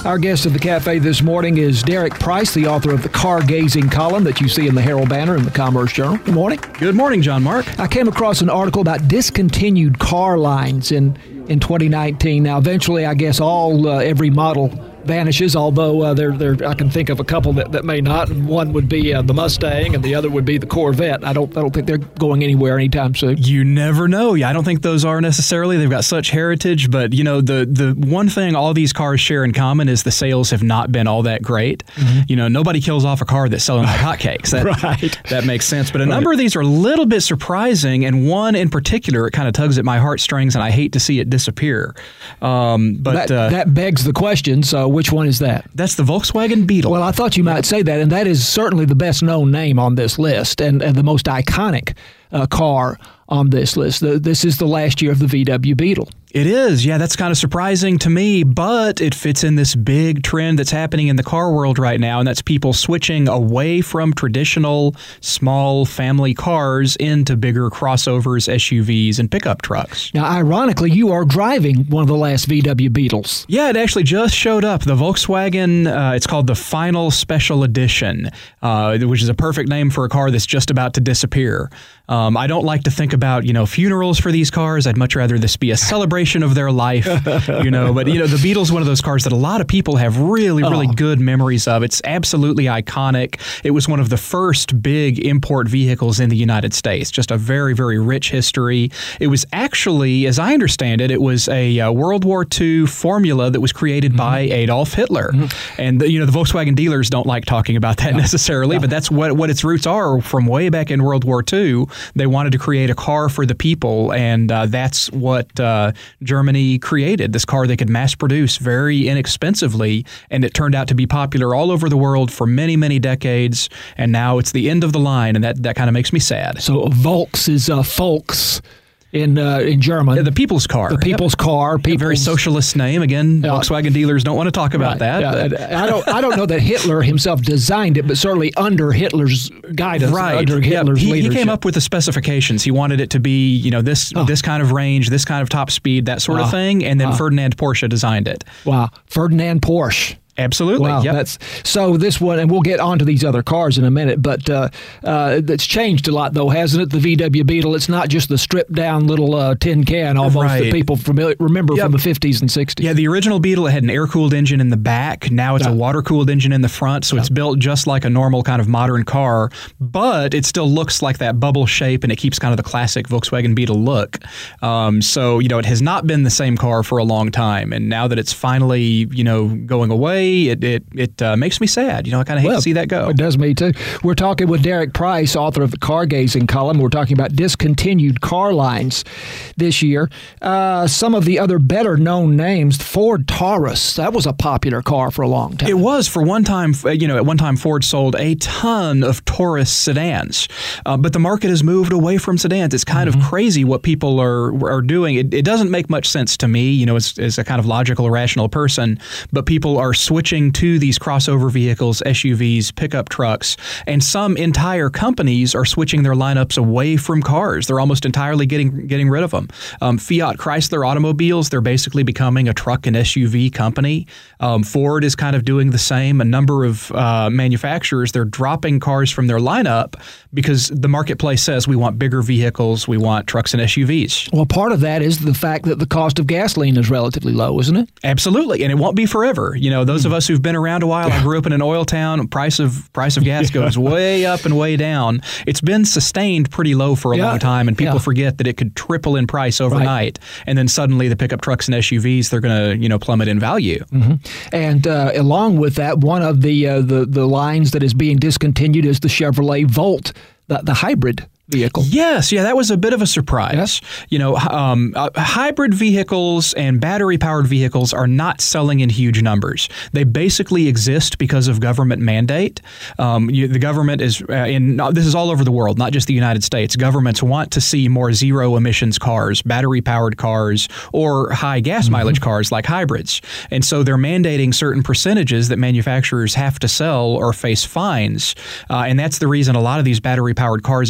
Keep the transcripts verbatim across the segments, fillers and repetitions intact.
Our guest of the cafe this morning is Derek Price, the author of the Car Gazing column that you see in the Herald Banner and the Commerce Journal. Good morning. Good morning, John Mark. I came across an article about discontinued car lines in, in twenty nineteen. Now, eventually, I guess all uh, every model vanishes, although uh, there, there, I can think of a couple that, that may not. And one would be uh, the Mustang, and the other would be the Corvette. I don't, I don't think they're going anywhere anytime soon. You never know. Yeah, I don't think those are necessarily. They've got such heritage, but you know, the the one thing all these cars share in common is the sales have not been all that great. Mm-hmm. You know, nobody kills off a car that's selling like hotcakes. That, right. That makes sense. But a right. number of these are a little bit surprising, and one in particular, it kind of tugs at my heartstrings, and I hate to see it disappear. Um, but that, uh, that begs the question. So, which one is that? That's the Volkswagen Beetle. Well, I thought you might say that, and that is certainly the best known name on this list and, and the most iconic uh, car on this list. The, this is the last year of the V W Beetle. It is. Yeah, that's kind of surprising to me, but it fits in this big trend that's happening in the car world right now, and that's people switching away from traditional small family cars into bigger crossovers, S U Vs, and pickup trucks. Now, ironically, you are driving one of the last V W Beetles. Yeah, it actually just showed up. The Volkswagen, uh, it's called the Final Special Edition, uh, which is a perfect name for a car that's just about to disappear. Um, I don't like to think about, you know, funerals for these cars. I'd much rather this be a celebration of their life, you know. But, you know, the Beetle's one of those cars that a lot of people have really, really oh. good memories of. It's absolutely iconic. It was one of the first big import vehicles in the United States. Just a very, very rich history. It was actually, as I understand it, it was a uh, World War Two formula that was created mm-hmm. by Adolf Hitler. Mm-hmm. And, the, you know, the Volkswagen dealers don't like talking about that no. necessarily, no. but that's what, what its roots are from way back in World War Two. They wanted to create a car for the people, and uh, that's what uh, Germany created, this car they could mass produce very inexpensively, and it turned out to be popular all over the world for many, many decades, and now it's the end of the line, and that, that kind of makes me sad. So Volks is uh, Volks in uh, in German. Yeah, the people's car. The people's yep. car. People's, very socialist name. Again, uh, Volkswagen dealers don't want to talk about right. that. Yeah. I don't I don't know that Hitler himself designed it, but certainly under Hitler's guidance, right. under Hitler's yeah. he, leadership. He came up with the specifications. He wanted it to be, you know, this oh. this kind of range, this kind of top speed, that sort uh, of thing, and then uh, Ferdinand Porsche designed it. Wow. Ferdinand Porsche. Absolutely. Wow, yep. that's so this one, and we'll get onto these other cars in a minute, but uh, uh, it's changed a lot, though, hasn't it? The V W Beetle, it's not just the stripped-down little uh, tin can almost right. that people familiar, remember yep. from the fifties and sixties. Yeah, the original Beetle had an air-cooled engine in the back. Now it's yeah. a water-cooled engine in the front, so yeah. it's built just like a normal kind of modern car, but it still looks like that bubble shape, and it keeps kind of the classic Volkswagen Beetle look. Um, so, you know, it has not been the same car for a long time, and now that it's finally, you know, going away, it it It uh, makes me sad. You know, I kind of hate well, to see that go. It does me, too. We're talking with Derek Price, author of the Car Gazing column. We're talking about discontinued car lines this year. Uh, some of the other better-known names, Ford Taurus. That was a popular car for a long time. It was. For one time, you know, at one time Ford sold a ton of Taurus sedans. Uh, but the market has moved away from sedans. It's kind mm-hmm. of crazy what people are are doing. It, it doesn't make much sense to me, you know, as, as a kind of logical, rational person. But people are switching to these crossover vehicles, S U Vs, pickup trucks, and some entire companies are switching their lineups away from cars. They're almost entirely getting getting rid of them. Um, Fiat Chrysler automobiles, they're basically becoming a truck and S U V company. Um, Ford is kind of doing the same. A number of uh, manufacturers, they're dropping cars from their lineup because the marketplace says we want bigger vehicles, we want trucks and S U Vs. Well, part of that is the fact that the cost of gasoline is relatively low, isn't it? Absolutely, and it won't be forever. You know, those mm. of us who've been around a while, I grew up in an oil town, price of price of gas goes way up and way down. It's been sustained pretty low for a yeah. long time, and people yeah. forget that it could triple in price overnight, right. and then suddenly the pickup trucks and S U Vs, they're going to, you know, plummet in value. Mm-hmm. And uh, along with that, one of the, uh, the the lines that is being discontinued is the Chevrolet Volt, the, the hybrid vehicle. Yes, yeah, that was a bit of a surprise. Yes. You know, um, uh, hybrid vehicles and battery-powered vehicles are not selling in huge numbers. They basically exist because of government mandate. Um, you, the government is uh, in. Uh, this is all over the world, not just the United States. Governments want to see more zero-emissions cars, battery-powered cars, or high gas mm-hmm. mileage cars like hybrids. And so they're mandating certain percentages that manufacturers have to sell or face fines. Uh, and that's the reason a lot of these battery-powered cars exist. But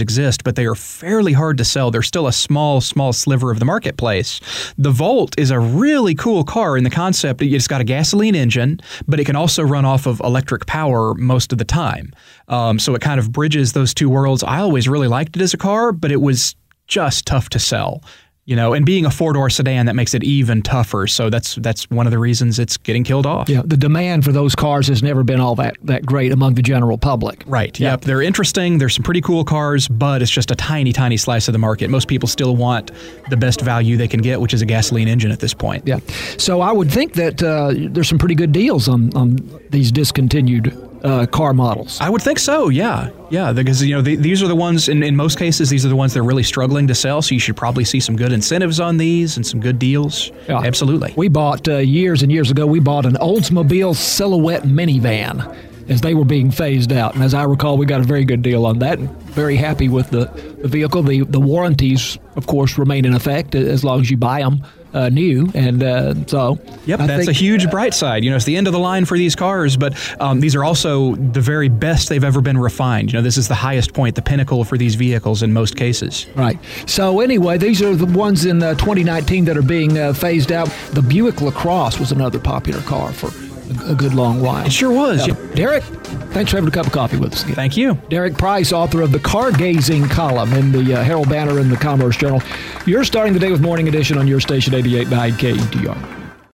but they are fairly hard to sell. They're still a small, small sliver of the marketplace. The Volt is a really cool car in the concept that it's got a gasoline engine, but it can also run off of electric power most of the time. Um, so it kind of bridges those two worlds. I always really liked it as a car, but it was just tough to sell. You know, and being a four-door sedan, that makes it even tougher. So that's that's one of the reasons it's getting killed off. Yeah, the demand for those cars has never been all that, that great among the general public. Right, yep. yep. They're interesting. There's some pretty cool cars, but it's just a tiny, tiny slice of the market. Most people still want the best value they can get, which is a gasoline engine at this point. Yeah. So I would think that uh, there's some pretty good deals on, on these discontinued Uh, car models. I would think so, yeah. Yeah, because, you know, the, these are the ones, in, in most cases, these are the ones that are really struggling to sell, so you should probably see some good incentives on these and some good deals. Yeah. Absolutely. We bought, uh, years and years ago, we bought an Oldsmobile Silhouette minivan as they were being phased out. And as I recall, we got a very good deal on that. And very happy with the, the vehicle. The, the warranties, of course, remain in effect as long as you buy them. Uh, new, and uh, so yep, I that's think, a huge bright side. You know, it's the end of the line for these cars, but um, these are also the very best they've ever been refined. You know, this is the highest point, the pinnacle for these vehicles in most cases. Right. So anyway, these are the ones in uh, twenty nineteen that are being uh, phased out. The Buick LaCrosse was another popular car for a, a good long while. It sure was. Uh, Derek, thanks for having a cup of coffee with us again. Thank you. Derek Price, author of the Car Gazing column in the uh, Herald Banner and the Commerce Journal. You're starting the day with Morning Edition on your station eighty-eight point nine K E T R.